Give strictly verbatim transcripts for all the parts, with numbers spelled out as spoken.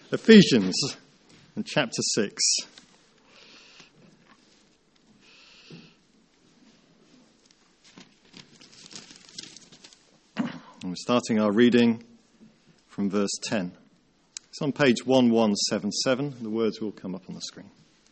Ephesians and chapter six. And we're starting our reading from verse ten. It's on page eleven seventy-seven. The words will come up on the screen.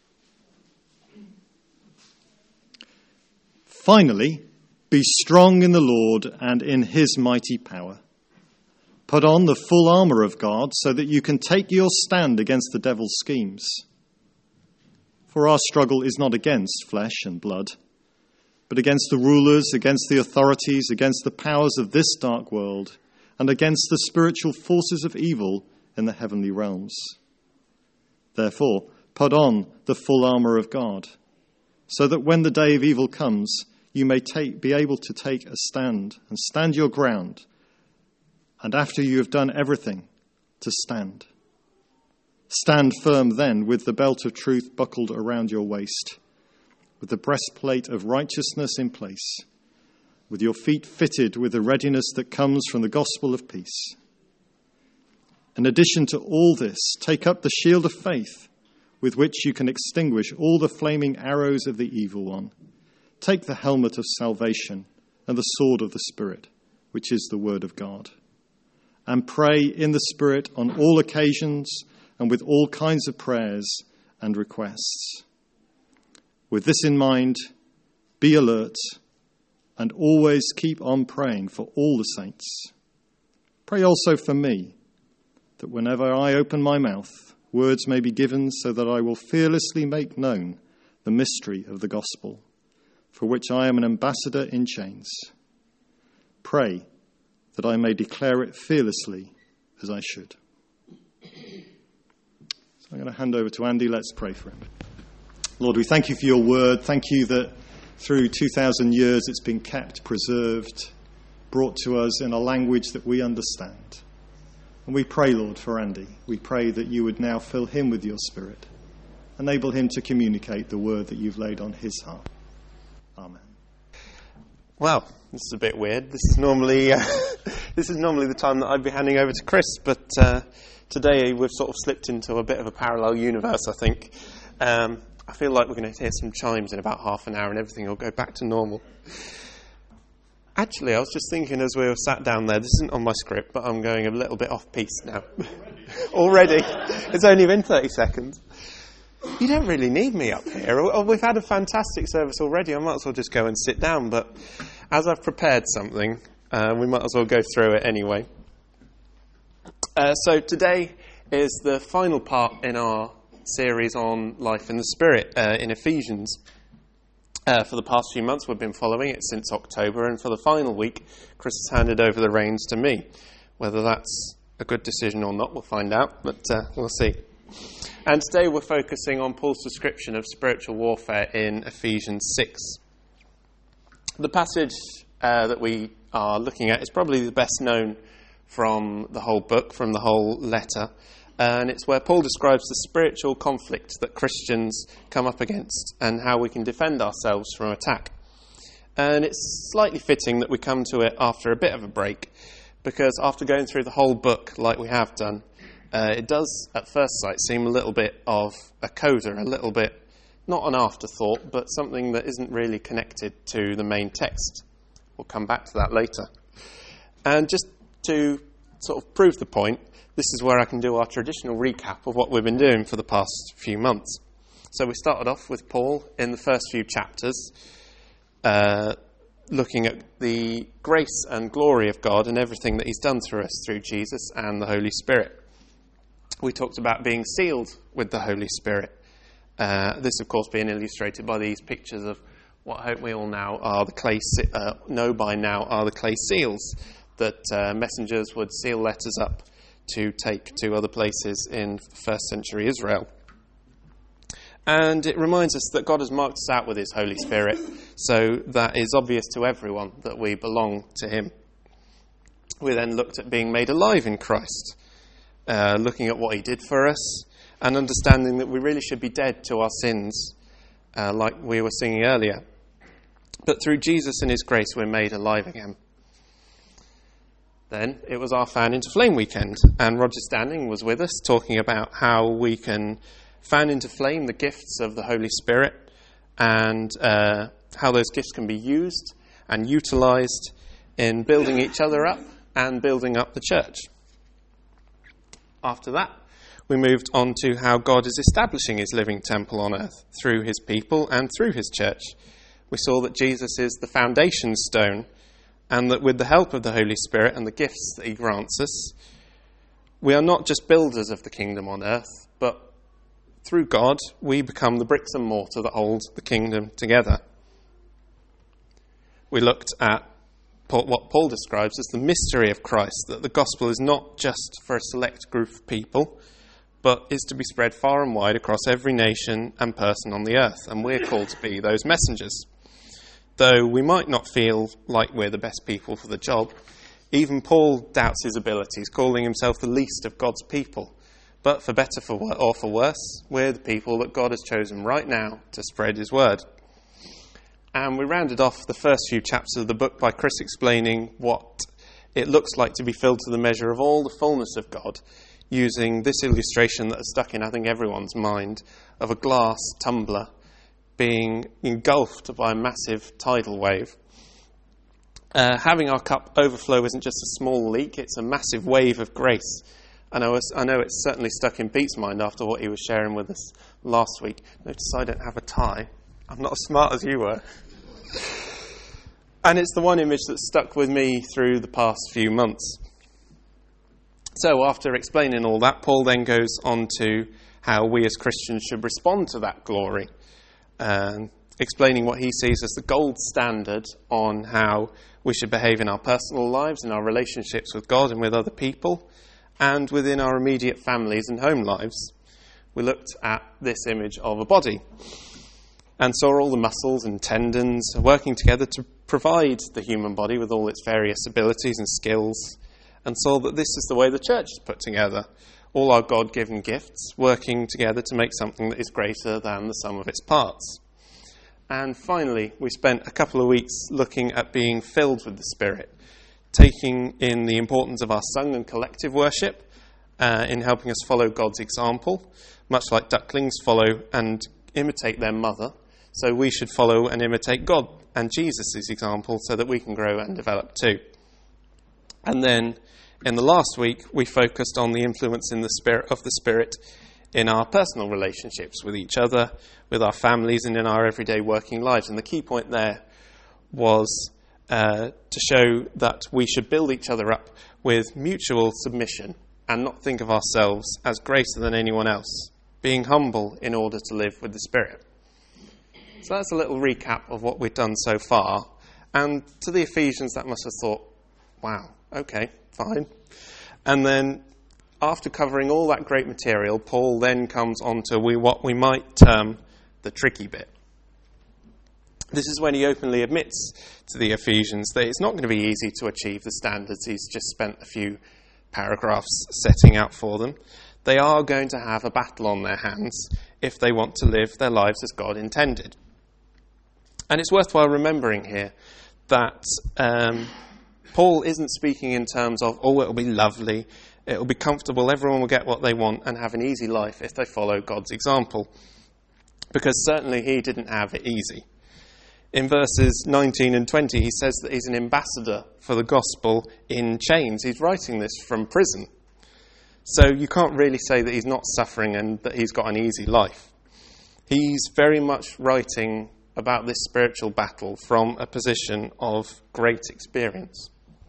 Finally, be strong in the Lord and in his mighty power. Put on the full armour of God so that you can take your stand against the devil's schemes. For our struggle is not against flesh and blood, but against the rulers, against the authorities, against the powers of this dark world, and against the spiritual forces of evil in the heavenly realms. Therefore, put on the full armour of God, so that when the day of evil comes, you may take, be able to take a stand and stand your ground, and after you have done everything, to stand. Stand firm then, with the belt of truth buckled around your waist, with the breastplate of righteousness in place, with your feet fitted with the readiness that comes from the gospel of peace. In addition to all this, take up the shield of faith, with which you can extinguish all the flaming arrows of the evil one. Take the helmet of salvation and the sword of the Spirit, which is the word of God. And pray in the Spirit on all occasions and with all kinds of prayers and requests. With this in mind, be alert and always keep on praying for all the saints. Pray also for me, that whenever I open my mouth, words may be given so that I will fearlessly make known the mystery of the gospel, for which I am an ambassador in chains. Pray that I may declare it fearlessly as I should. So I'm going to hand over to Andy. Let's pray for him. Lord, we thank you for your word. Thank you that through two thousand years it's been kept, preserved, brought to us in a language that we understand. And we pray, Lord, for Andy. We pray that you would now fill him with your Spirit. Enable him to communicate the word that you've laid on his heart. Amen. Well, this is a bit weird. This is normally uh, this is normally the time that I'd be handing over to Chris, but uh, today we've sort of slipped into a bit of a parallel universe, I think. Um, I feel like we're going to hear some chimes in about half an hour and everything will go back to normal. Actually, I was just thinking as we were sat down there, this isn't on my script, but I'm going a little bit off-piste now. Already? It's only been thirty seconds. You don't really need me up here. We've had a fantastic service already. I might as well just go and sit down. But as I've prepared something, uh, we might as well go through it anyway. Uh, so today is the final part in our series on life in the Spirit uh, in Ephesians. Uh, for the past few months, we've been following it since October. And for the final week, Chris has handed over the reins to me. Whether that's a good decision or not, we'll find out. But uh, we'll see. And today we're focusing on Paul's description of spiritual warfare in Ephesians six. The passage uh, that we are looking at is probably the best known from the whole book, from the whole letter. And it's where Paul describes the spiritual conflict that Christians come up against and how we can defend ourselves from attack. And it's slightly fitting that we come to it after a bit of a break, because after going through the whole book like we have done, Uh, it does, at first sight, seem a little bit of a coda, a little bit, not an afterthought, but something that isn't really connected to the main text. We'll come back to that later. And just to sort of prove the point, this is where I can do our traditional recap of what we've been doing for the past few months. So we started off with Paul in the first few chapters, uh, looking at the grace and glory of God and everything that he's done through us through Jesus and the Holy Spirit. We talked about being sealed with the Holy Spirit. Uh, this, of course, being illustrated by these pictures of what I hope we all now are the clay uh, know by now are the clay seals that uh, messengers would seal letters up to take to other places in first century Israel. And it reminds us that God has marked us out with his Holy Spirit, so that is obvious to everyone that we belong to him. We then looked at being made alive in Christ. Uh, looking at what he did for us and understanding that we really should be dead to our sins, uh, like we were singing earlier. But through Jesus and his grace, we're made alive again. then, it was our Fan into Flame weekend, and Roger Standing was with us talking about how we can fan into flame the gifts of the Holy Spirit and uh, how those gifts can be used and utilised in building each other up and building up the church. After that, we moved on to how God is establishing his living temple on earth through his people and through his church. We saw that Jesus is the foundation stone, and that with the help of the Holy Spirit and the gifts that he grants us, we are not just builders of the kingdom on earth, but through God, we become the bricks and mortar that hold the kingdom together. We looked at what Paul describes as the mystery of Christ, that the gospel is not just for a select group of people, but is to be spread far and wide across every nation and person on the earth, and we're called to be those messengers. Though we might not feel like we're the best people for the job, even Paul doubts his abilities, calling himself the least of God's people. But for better for wor- or for worse, we're the people that God has chosen right now to spread his word. And we rounded off the first few chapters of the book by Chris explaining what it looks like to be filled to the measure of all the fullness of God, using this illustration that has stuck in, I think, everyone's mind, of a glass tumbler being engulfed by a massive tidal wave. Uh, having our cup overflow isn't just a small leak, it's a massive wave of grace. I know, I know it's certainly stuck in Pete's mind after what he was sharing with us last week. Notice I don't have a tie. I'm not as smart as you were. And it's the one image that's stuck with me through the past few months. So after explaining all that, Paul then goes on to how we as Christians should respond to that glory, um, explaining what he sees as the gold standard on how we should behave in our personal lives, in our relationships with God and with other people, and within our immediate families and home lives. We looked at this image of a body and saw all the muscles and tendons working together to provide the human body with all its various abilities and skills, and saw that this is the way the church is put together. All our God-given gifts working together to make something that is greater than the sum of its parts. And finally, we spent a couple of weeks looking at being filled with the Spirit, taking in the importance of our sung and collective worship uh, in helping us follow God's example, much like ducklings follow and imitate their mother. So we should follow and imitate God and Jesus' example so that we can grow and develop too. And then in the last week, we focused on the influence in the spirit of the Spirit in our personal relationships with each other, with our families, and in our everyday working lives. And the key point there was uh, to show that we should build each other up with mutual submission and not think of ourselves as greater than anyone else, being humble in order to live with the Spirit. So that's a little recap of what we've done so far. And to the Ephesians, that must have thought, wow, okay, fine. And then after covering all that great material, Paul then comes on to we, what we might term the tricky bit. This is when he openly admits to the Ephesians that it's not going to be easy to achieve the standards he's just spent a few paragraphs setting out for them. They are going to have a battle on their hands if they want to live their lives as God intended. And it's worthwhile remembering here that um, Paul isn't speaking in terms of, oh, it'll be lovely, it'll be comfortable, everyone will get what they want and have an easy life if they follow God's example. Because certainly he didn't have it easy. In verses nineteen and twenty, he says that he's an ambassador for the gospel in chains. He's writing this from prison. So you can't really say that he's not suffering and that he's got an easy life. He's very much writing about this spiritual battle from a position of great experience.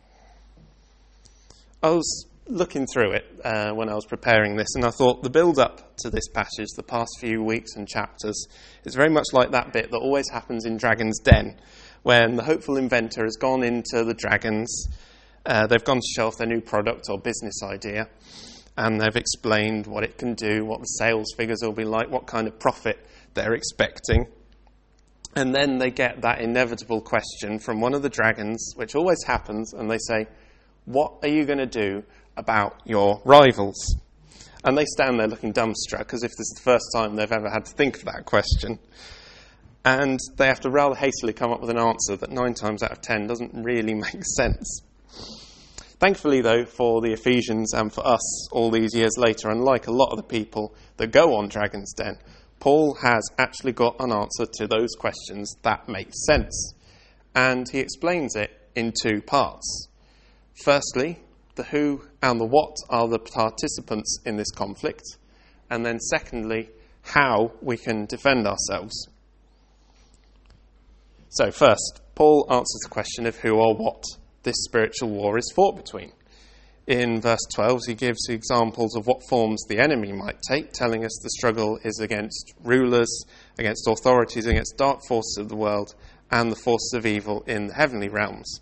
I was looking through it uh, when I was preparing this, and I thought the build-up to this passage, the past few weeks and chapters, is very much like that bit that always happens in Dragon's Den, when the hopeful inventor has gone into the dragons, uh, they've gone to show off their new product or business idea, and they've explained what it can do, what the sales figures will be like, what kind of profit they're expecting. And then they get that inevitable question from one of the dragons, which always happens, and they say, what are you going to do about your rivals? And they stand there looking dumbstruck, as if this is the first time they've ever had to think of that question. And they have to rather hastily come up with an answer that nine times out of ten doesn't really make sense. Thankfully, though, for the Ephesians and for us all these years later, unlike a lot of the people that go on Dragon's Den, Paul has actually got an answer to those questions that make sense. And he explains it in two parts. Firstly, the who and the what are the participants in this conflict. And then secondly, how we can defend ourselves. So first, Paul answers the question of who or what this spiritual war is fought between. In verse twelve, he gives examples of what forms the enemy might take, telling us the struggle is against rulers, against authorities, against dark forces of the world, and the forces of evil in the heavenly realms.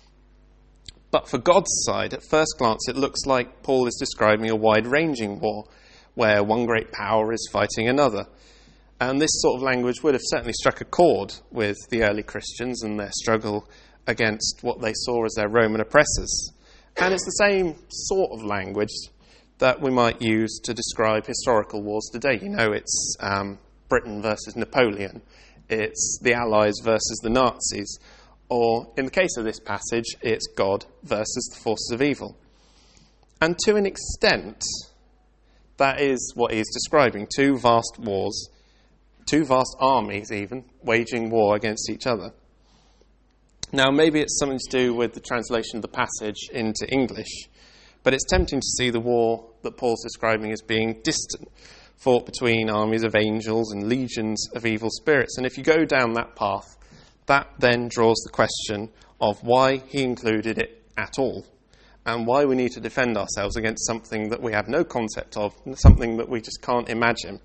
But for God's side, at first glance, it looks like Paul is describing a wide-ranging war, where one great power is fighting another. And this sort of language would have certainly struck a chord with the early Christians and their struggle against what they saw as their Roman oppressors. And it's the same sort of language that we might use to describe historical wars today. You know, it's um, Britain versus Napoleon. It's the Allies versus the Nazis. Or, in the case of this passage, it's God versus the forces of evil. And to an extent, that is what he's describing. Two vast wars, two vast armies even, waging war against each other. Now, maybe it's something to do with the translation of the passage into English, but it's tempting to see the war that Paul's describing as being distant, fought between armies of angels and legions of evil spirits. And if you go down that path, that then draws the question of why he included it at all, and why we need to defend ourselves against something that we have no concept of, something that we just can't imagine.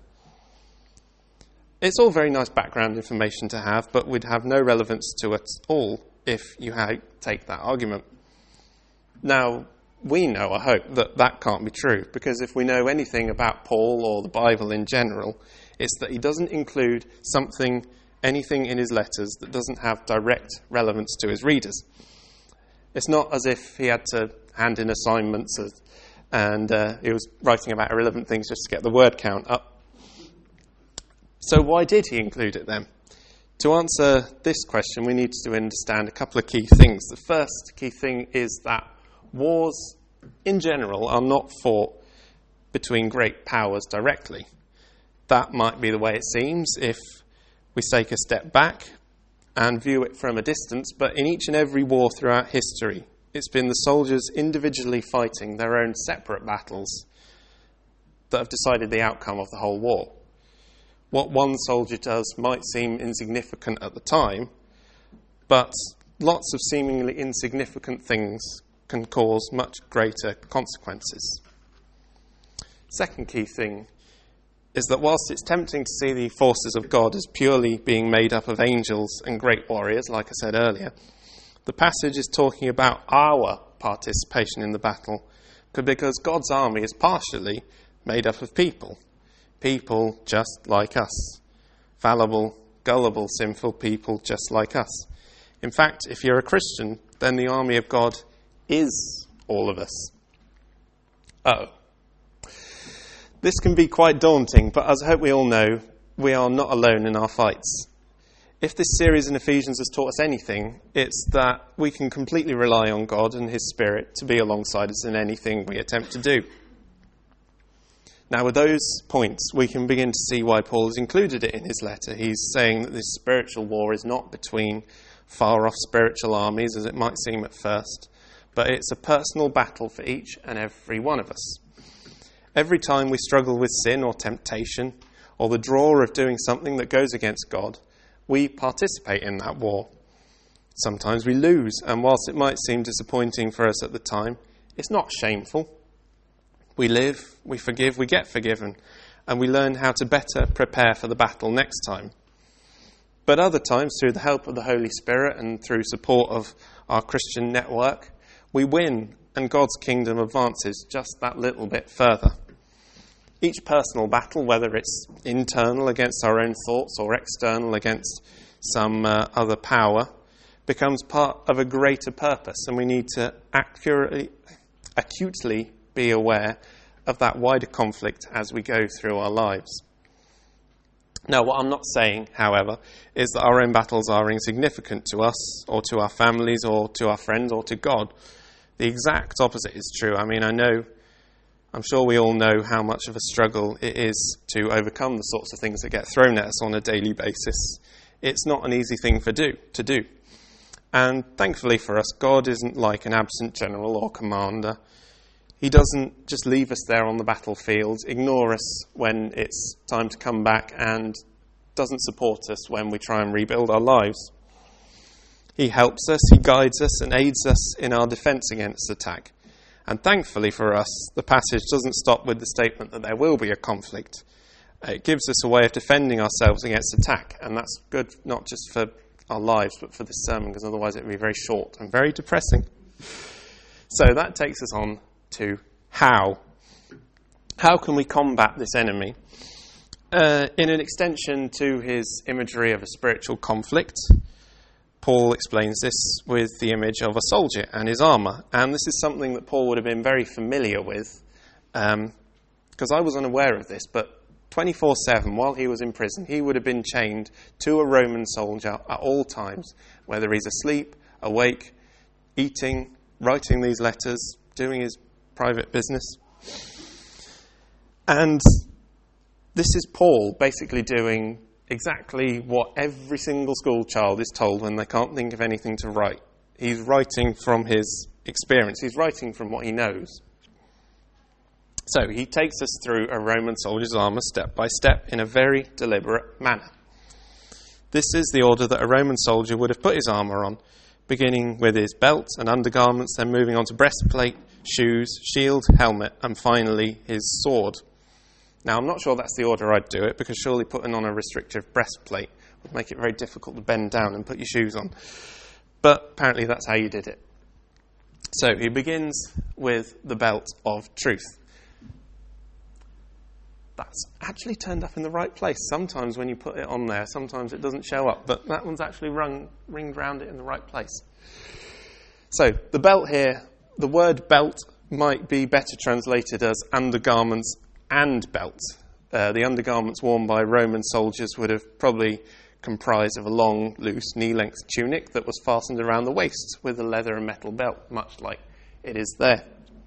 It's all very nice background information to have, but would have no relevance to it at all if you had, take that argument. Now, we know, I hope, that that can't be true, because if we know anything about Paul or the Bible in general, it's that he doesn't include something, anything in his letters that doesn't have direct relevance to his readers. It's not as if he had to hand in assignments as, and uh, he was writing about irrelevant things just to get the word count up. So why did he include it then? To answer this question, we need to understand a couple of key things. The first key thing is that wars, in general, are not fought between great powers directly. That might be the way it seems if we take a step back and view it from a distance, but in each and every war throughout history, it's been the soldiers individually fighting their own separate battles that have decided the outcome of the whole war. What one soldier does might seem insignificant at the time, but lots of seemingly insignificant things can cause much greater consequences. Second key thing is that whilst it's tempting to see the forces of God as purely being made up of angels and great warriors, like I said earlier, the passage is talking about our participation in the battle, because God's army is partially made up of people. People just like us. Fallible, gullible, sinful people just like us. In fact, if you're a Christian, then the army of God is all of us. Oh. This can be quite daunting, but as I hope we all know, we are not alone in our fights. If this series in Ephesians has taught us anything, it's that we can completely rely on God and His Spirit to be alongside us in anything we attempt to do. Now, with those points, we can begin to see why Paul has included it in his letter. He's saying that this spiritual war is not between far-off spiritual armies, as it might seem at first, but it's a personal battle for each and every one of us. Every time we struggle with sin or temptation, or the draw of doing something that goes against God, we participate in that war. Sometimes we lose, and whilst it might seem disappointing for us at the time, it's not shameful. We live, we forgive, we get forgiven, and we learn how to better prepare for the battle next time. But other times, through the help of the Holy Spirit and through support of our Christian network, we win and God's kingdom advances just that little bit further. Each personal battle, whether it's internal against our own thoughts or external against some uh, other power, becomes part of a greater purpose, and we need to accurately, acutely be aware of that wider conflict as we go through our lives. Now, what I'm not saying, however, is that our own battles are insignificant to us or to our families or to our friends or to God. The exact opposite is true. I mean, I know, I'm sure we all know how much of a struggle it is to overcome the sorts of things that get thrown at us on a daily basis. It's not an easy thing for do to do. And thankfully for us, God isn't like an absent general or commander. He doesn't just leave us there on the battlefield, ignore us when it's time to come back, and doesn't support us when we try and rebuild our lives. He helps us, he guides us, and aids us in our defence against attack. And thankfully for us, the passage doesn't stop with the statement that there will be a conflict. It gives us a way of defending ourselves against attack, and that's good not just for our lives, but for this sermon, because otherwise it would be very short and very depressing. So that takes us on to how. How can we combat this enemy? Uh, in an extension to his imagery of a spiritual conflict, Paul explains this with the image of a soldier and his armour. And this is something that Paul would have been very familiar with, um, because I was unaware of this, but twenty-four seven, while he was in prison, he would have been chained to a Roman soldier at all times, whether he's asleep, awake, eating, writing these letters, doing his private business. And this is Paul basically doing exactly what every single school child is told when they can't think of anything to write. He's writing from his experience. He's writing from what he knows. So he takes us through a Roman soldier's armour step by step in a very deliberate manner. This is the order that a Roman soldier would have put his armour on, beginning with his belt and undergarments, then moving on to breastplate, shoes, shield, helmet, and finally his sword. Now, I'm not sure that's the order I'd do it, because surely putting on a restrictive breastplate would make it very difficult to bend down and put your shoes on. But apparently that's how you did it. So he begins with the belt of truth. That's actually turned up in the right place. Sometimes when you put it on there, sometimes it doesn't show up, but that one's actually rung, ringed round it in the right place. So the belt here, the word belt might be better translated as undergarments and belt. Uh, the undergarments worn by Roman soldiers would have probably comprised of a long, loose, knee-length tunic that was fastened around the waist with a leather and metal belt, much like it is there.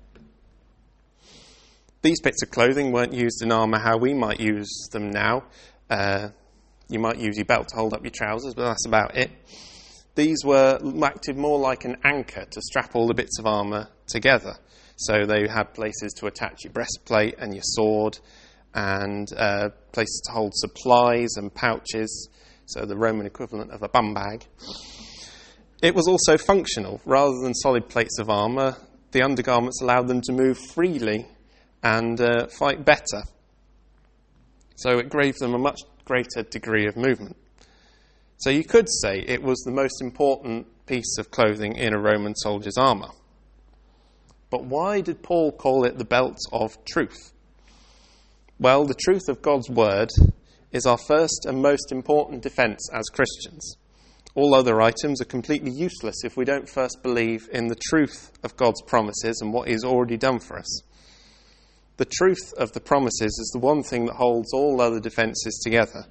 These bits of clothing weren't used in armour how we might use them now. Uh, you might use your belt to hold up your trousers, but that's about it. These were acted more like an anchor to strap all the bits of armour together. So they had places to attach your breastplate and your sword, and uh, places to hold supplies and pouches, so the Roman equivalent of a bum bag. It was also functional. Rather than solid plates of armour, the undergarments allowed them to move freely and uh, fight better. So it gave them a much greater degree of movement. So you could say it was the most important piece of clothing in a Roman soldier's armour. But why did Paul call it the belt of truth? Well, the truth of God's word is our first and most important defence as Christians. All other items are completely useless if we don't first believe in the truth of God's promises and what He's already done for us. The truth of the promises is the one thing that holds all other defences together.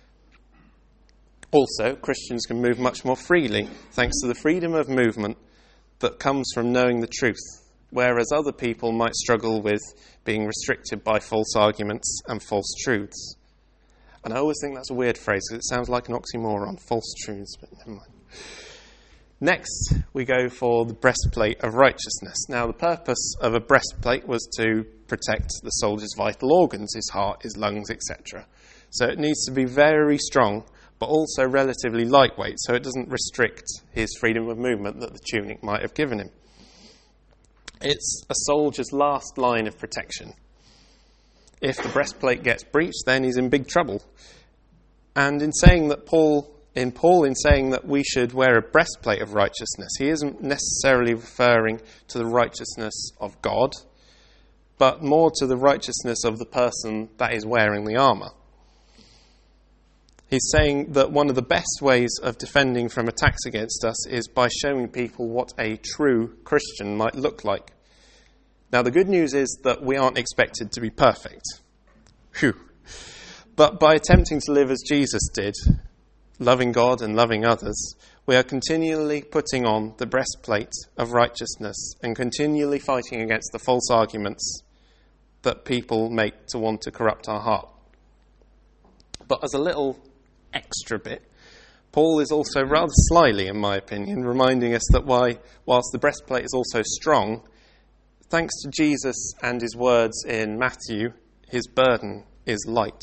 Also, Christians can move much more freely thanks to the freedom of movement that comes from knowing the truth, whereas other people might struggle with being restricted by false arguments and false truths. And I always think that's a weird phrase because it sounds like an oxymoron, false truths, but never mind. Next, we go for the breastplate of righteousness. Now, the purpose of a breastplate was to protect the soldier's vital organs, his heart, his lungs, et cetera. So it needs to be very strong, but also relatively lightweight, so it doesn't restrict his freedom of movement that the tunic might have given him. It's a soldier's last line of protection. If the breastplate gets breached, then he's in big trouble. And in saying that Paul, in Paul, in saying that we should wear a breastplate of righteousness, he isn't necessarily referring to the righteousness of God, but more to the righteousness of the person that is wearing the armour. He's saying that one of the best ways of defending from attacks against us is by showing people what a true Christian might look like. Now, the good news is that we aren't expected to be perfect. Phew. But by attempting to live as Jesus did, loving God and loving others, We are continually putting on the breastplate of righteousness and continually fighting against the false arguments that people make to want to corrupt our heart. But as a little extra bit, Paul is also rather slyly, in my opinion, reminding us that why, whilst the breastplate is also strong, thanks to Jesus and his words in Matthew, his burden is light.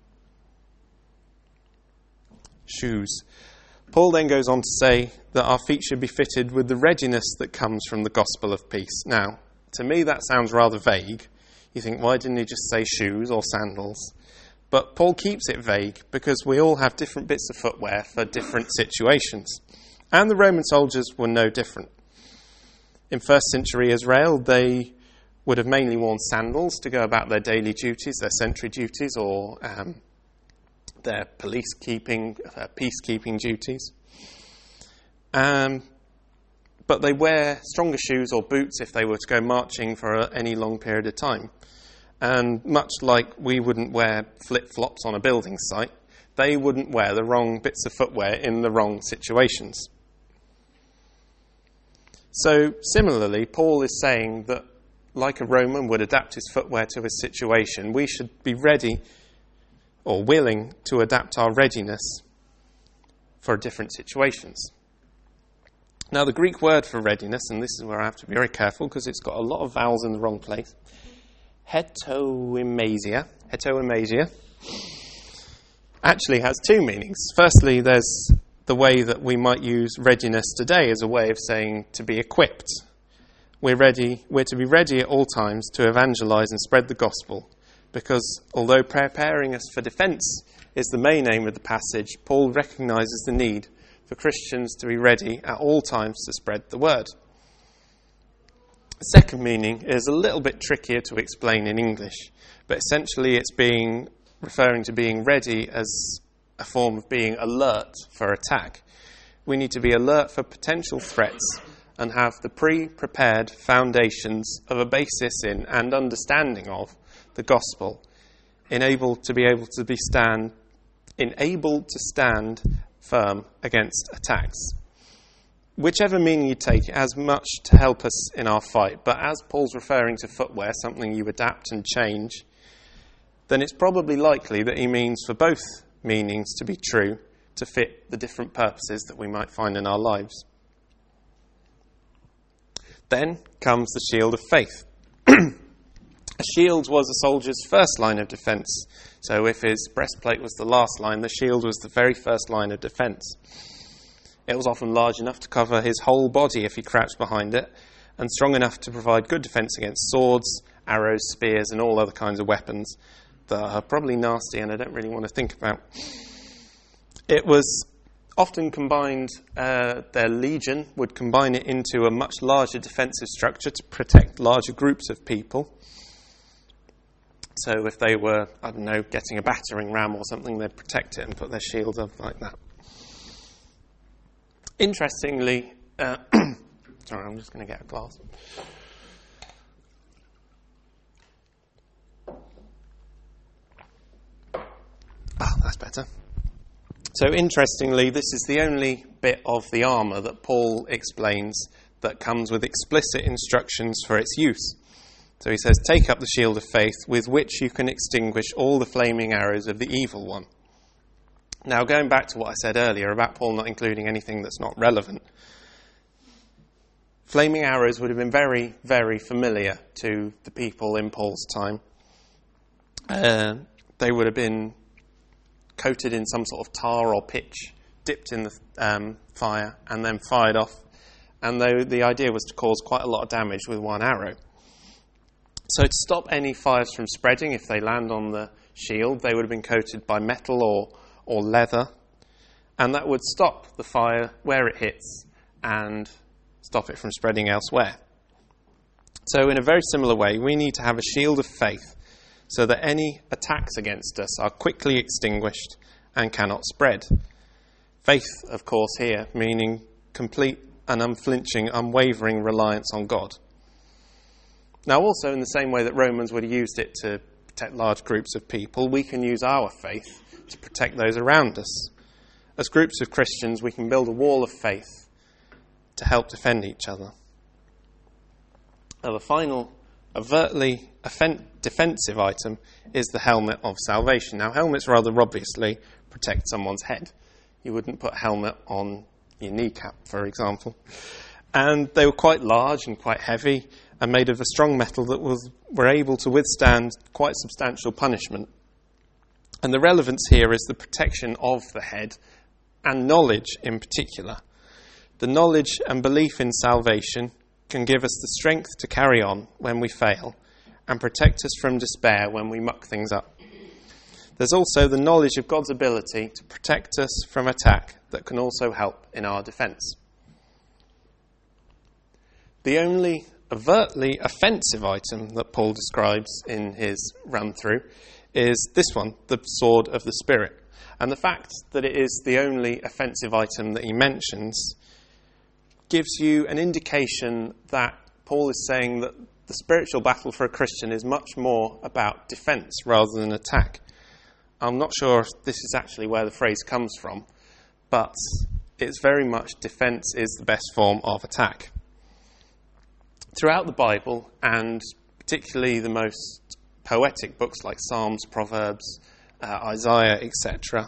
Shoes. Paul then goes on to say that our feet should be fitted with the readiness that comes from the gospel of peace. Now, to me that sounds rather vague. You think, why didn't he just say shoes or sandals? But Paul keeps it vague because we all have different bits of footwear for different situations. And the Roman soldiers were no different. In first century Israel, they would have mainly worn sandals to go about their daily duties, their sentry duties, or um, their police keeping, uh, peacekeeping duties. Um, but they wear stronger shoes or boots if they were to go marching for a, any long period of time. And much like we wouldn't wear flip-flops on a building site, they wouldn't wear the wrong bits of footwear in the wrong situations. So, similarly, Paul is saying that, like a Roman would adapt his footwear to his situation, we should be ready or willing to adapt our readiness for different situations. Now, the Greek word for readiness, and this is where I have to be very careful because it's got a lot of vowels in the wrong place, hetoimasia, hetoimasia, actually has two meanings. Firstly, there's the way that we might use readiness today as a way of saying to be equipped. We're ready, we're to be ready at all times to evangelize and spread the gospel, because although preparing us for defense is the main aim of the passage, Paul recognizes the need for Christians to be ready at all times to spread the word. The second meaning is a little bit trickier to explain in English, but essentially it's being referring to being ready as a form of being alert for attack. We need to be alert for potential threats and have the pre-prepared foundations of a basis in and understanding of the gospel, enabled to be able to be stand, enabled to stand firm against attacks. Whichever meaning you take, it has much to help us in our fight. But as Paul's referring to footwear, something you adapt and change, then it's probably likely that he means for both meanings to be true, to fit the different purposes that we might find in our lives. Then comes the shield of faith. A shield was a soldier's first line of defence. So if his breastplate was the last line, the shield was the very first line of defence. It was often large enough to cover his whole body if he crouched behind it, and strong enough to provide good defence against swords, arrows, spears, and all other kinds of weapons that are probably nasty and I don't really want to think about. It was often combined, uh, their legion would combine it into a much larger defensive structure to protect larger groups of people. So if they were, I don't know, getting a battering ram or something, they'd protect it and put their shield up like that. Interestingly, uh, sorry, I'm just going to get a glass. Ah, that's better. So interestingly, this is the only bit of the armour that Paul explains that comes with explicit instructions for its use. So he says, take up the shield of faith with which you can extinguish all the flaming arrows of the evil one. Now, going back to what I said earlier about Paul not including anything that's not relevant, flaming arrows would have been very, very familiar to the people in Paul's time. Uh, they would have been coated in some sort of tar or pitch, dipped in the um, fire, and then fired off. And the, the idea was to cause quite a lot of damage with one arrow. So to stop any fires from spreading, if they land on the shield, they would have been coated by metal or or leather, and that would stop the fire where it hits and stop it from spreading elsewhere. So in a very similar way, we need to have a shield of faith so that any attacks against us are quickly extinguished and cannot spread. Faith, of course, here meaning complete and unflinching, unwavering reliance on God. Now also in the same way that Romans would have used it to protect large groups of people, we can use our faith to protect those around us. as groups of Christians, we can build a wall of faith to help defend each other. Now, the final overtly offen- defensive item is the helmet of salvation. Now, helmets rather obviously protect someone's head. You wouldn't put a helmet on your kneecap, for example. And they were quite large and quite heavy and made of a strong metal that was were able to withstand quite substantial punishment. And the relevance here is the protection of the head and knowledge in particular. The knowledge and belief in salvation can give us the strength to carry on when we fail and protect us from despair when we muck things up. There's also the knowledge of God's ability to protect us from attack that can also help in our defence. The only overtly offensive item that Paul describes in his run-through is this one, the sword of the Spirit. And the fact that it is the only offensive item that he mentions gives you an indication that Paul is saying that the spiritual battle for a Christian is much more about defence rather than attack. I'm not sure if this is actually where the phrase comes from, but it's very much defence is the best form of attack. Throughout the Bible, and particularly the most poetic books like Psalms, Proverbs, uh, Isaiah, et cetera,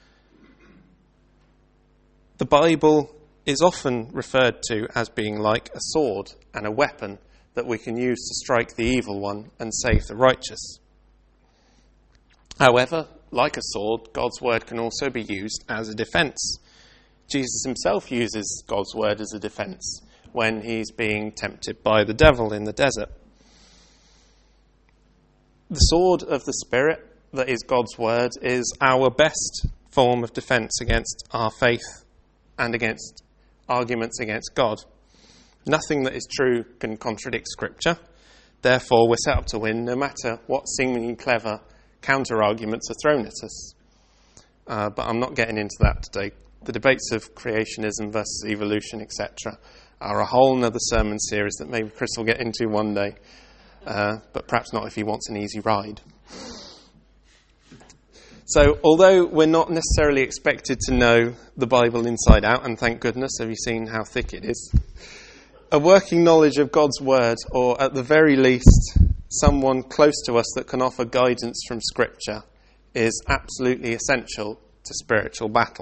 the Bible is often referred to as being like a sword and a weapon that we can use to strike the evil one and save the righteous. However, like a sword, God's word can also be used as a defence. Jesus himself uses God's word as a defence when he's being tempted by the devil in the desert. The sword of the Spirit, that is God's word, is our best form of defence against our faith and against arguments against God. Nothing that is true can contradict Scripture. Therefore, we're set up to win no matter what seemingly clever counter-arguments are thrown at us. Uh, but I'm not getting into that today. The debates of creationism versus evolution, et cetera, are a whole other sermon series that maybe Chris will get into one day, uh, but perhaps not if he wants an easy ride. So, although we're not necessarily expected to know the Bible inside out, and thank goodness, have you seen how thick it is? A working knowledge of God's word, or at the very least, someone close to us that can offer guidance from Scripture, is absolutely essential to spiritual battle.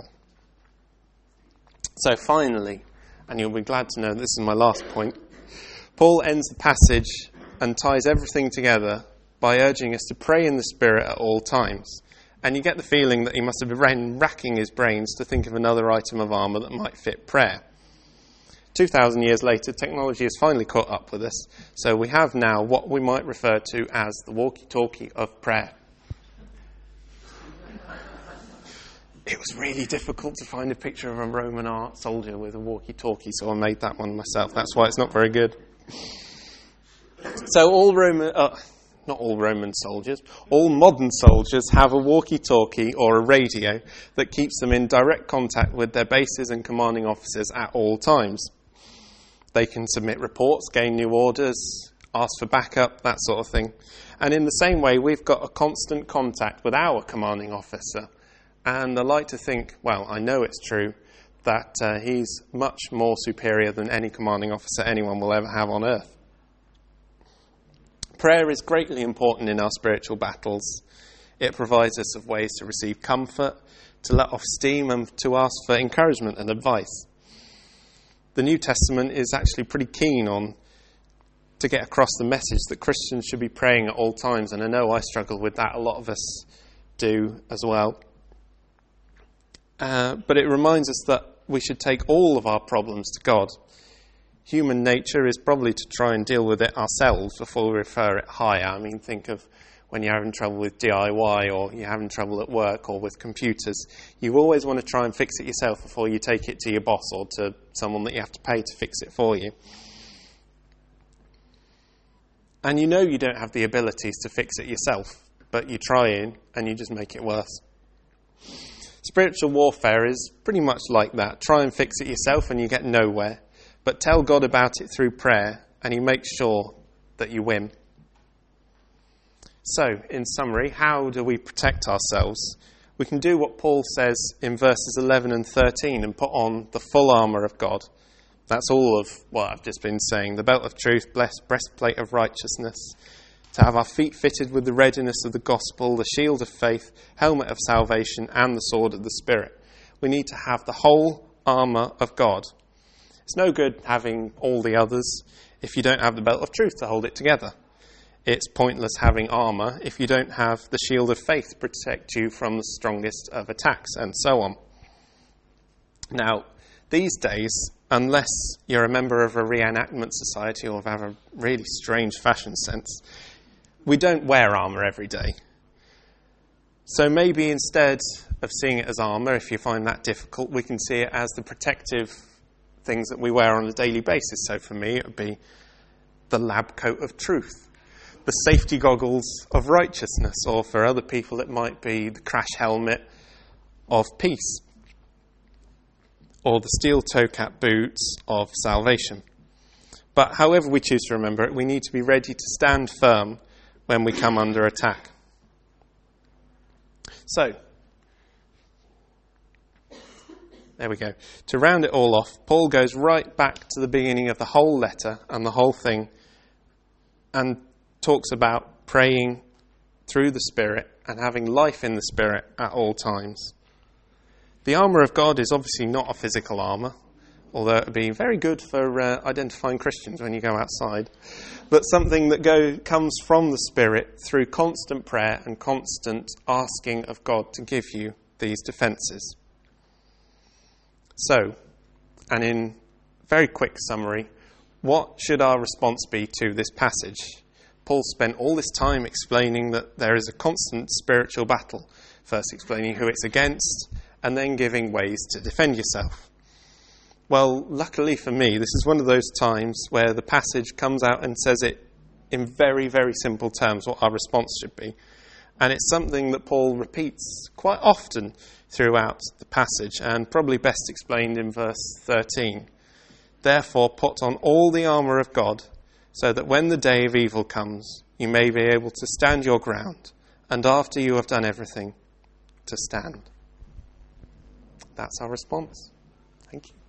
So finally, and you'll be glad to know this is my last point, Paul ends the passage and ties everything together by urging us to pray in the Spirit at all times. And you get the feeling that he must have been racking his brains to think of another item of armour that might fit prayer. Two thousand years later, technology has finally caught up with us, so we have now what we might refer to as the walkie-talkie of prayer. It was really difficult to find a picture of a Roman art soldier with a walkie-talkie, so I made that one myself. That's why it's not very good. So all Roman, uh, not all Roman soldiers, all modern soldiers have a walkie-talkie or a radio that keeps them in direct contact with their bases and commanding officers at all times. They can submit reports, gain new orders, ask for backup, that sort of thing. And in the same way, we've got a constant contact with our commanding officer. And I like to think, well, I know it's true, that uh, he's much more superior than any commanding officer anyone will ever have on earth. Prayer is greatly important in our spiritual battles. It provides us of ways to receive comfort, to let off steam, and to ask for encouragement and advice. The New Testament is actually pretty keen on to get across the message that Christians should be praying at all times, and I know I struggle with that. A lot of us do as well. Uh, but it reminds us that we should take all of our problems to God. Human nature is probably to try and deal with it ourselves before we refer it higher. I mean, think of when you're having trouble with D I Y, or you're having trouble at work or with computers. You always want to try and fix it yourself before you take it to your boss or to someone that you have to pay to fix it for you. And you know you don't have the abilities to fix it yourself, but you try in and you just make it worse. Spiritual warfare is pretty much like that. Try and fix it yourself and you get nowhere. But tell God about it through prayer and he makes sure that you win. So, in summary, how do we protect ourselves We can do what Paul says in verses eleven and thirteen and put on the full armour of God. That's all of what I've just been saying. The belt of truth, blessed breastplate of righteousness, to have our feet fitted with the readiness of the gospel, the shield of faith, helmet of salvation, and the sword of the Spirit. We need to have the whole armour of God. It's no good having all the others if you don't have the belt of truth to hold it together. It's pointless having armour if you don't have the shield of faith to protect you from the strongest of attacks, and so on. Now, these days, unless you're a member of a reenactment society or have a really strange fashion sense, we don't wear armour every day. So maybe instead of seeing it as armour, if you find that difficult, we can see it as the protective things that we wear on a daily basis. So for me, it would be the lab coat of truth, the safety goggles of righteousness, or for other people it might be the crash helmet of peace, or the steel toe cap boots of salvation. But however we choose to remember it, we need to be ready to stand firm when we come under attack. So, there we go. To round it all off, Paul goes right back to the beginning of the whole letter and the whole thing and talks about praying through the Spirit and having life in the Spirit at all times. The armour of God is obviously not a physical armour, although it would be very good for uh, identifying Christians when you go outside, but something that go, comes from the Spirit through constant prayer and constant asking of God to give you these defences. So, and in very quick summary, what should our response be to this passage? Paul spent all this time explaining that there is a constant spiritual battle, first explaining who it's against, and then giving ways to defend yourself. Well, luckily for me, this is one of those times where the passage comes out and says it in very, very simple terms, what our response should be. And it's something that Paul repeats quite often throughout the passage, and probably best explained in verse thirteen. Therefore, put on all the armour of God, so that when the day of evil comes, you may be able to stand your ground, and after you have done everything, to stand. That's our response. Thank you.